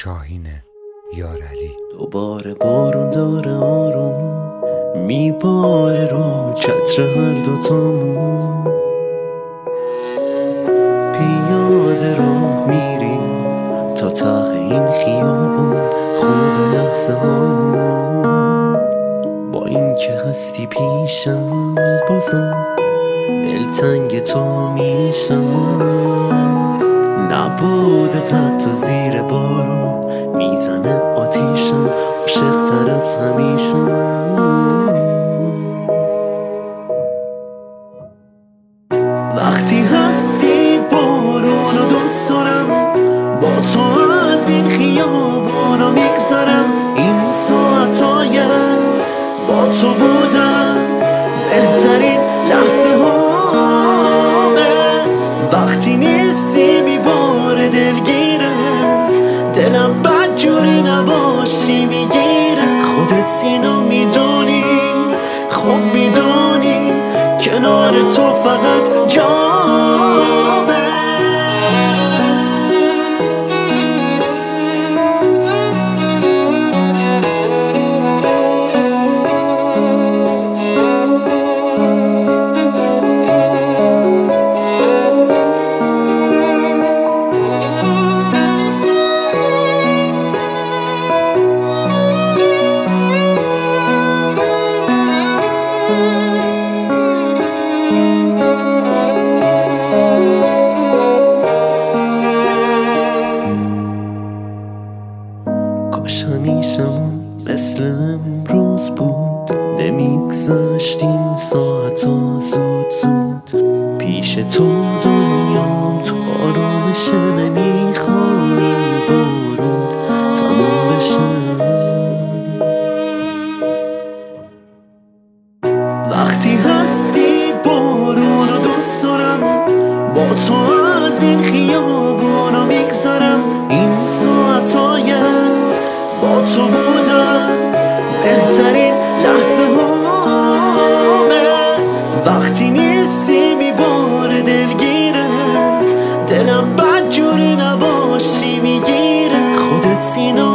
شاهین یارعلی. دوباره بارون داره آروم میباره رو چتر هر دوتامون، پیاده راه میریم تا ته این خیابون، خوب لحظه هامون. با این که هستی پیشم بازم دلتنگ تو میشم، نبودت حتی زیر بارون میزنه آتیشم، عاشق‌تر از همیشه. وقتی هستی بارونو دوست دارم، با تو از این خیابانا میگذرم، این ساعتایم با تو بودم بهترین لحظه هامه. وقتی نیستی میباره دلگیره، دلم بدجوری نباشی میگیره. خودت اینو میدونی، خب میدونی کنار تو فقط جامه. کاش همیشمون مثل امروز بود، نمیگذشت این ساعتا زود زود. پیش تو دنیام تو آرامشه، نمیخوام این بارون تموم بشه. وقتی هستی بارونو دوست دارم، با تو از این خیابانا میگذرم، این ساعتایم با تو بودم بهترین لحظه هامه. وقتی نیستی میباره دلگیره، دلم بدجوری نباشی میگیره. خودت اینو